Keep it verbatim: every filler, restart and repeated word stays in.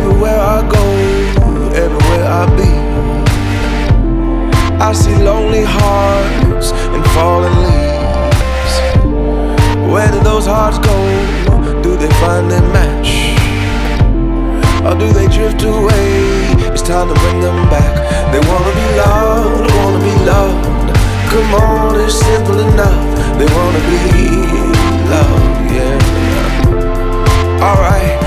everywhere I go, everywhere I be, I see lonely hearts and fallen leaves. Where do those hearts go? Do they find their match? Or do they drift away? It's time to bring them back. They wanna be loved, wanna be loved. Come on, it's simple enough. They wanna be loved, yeah. Alright.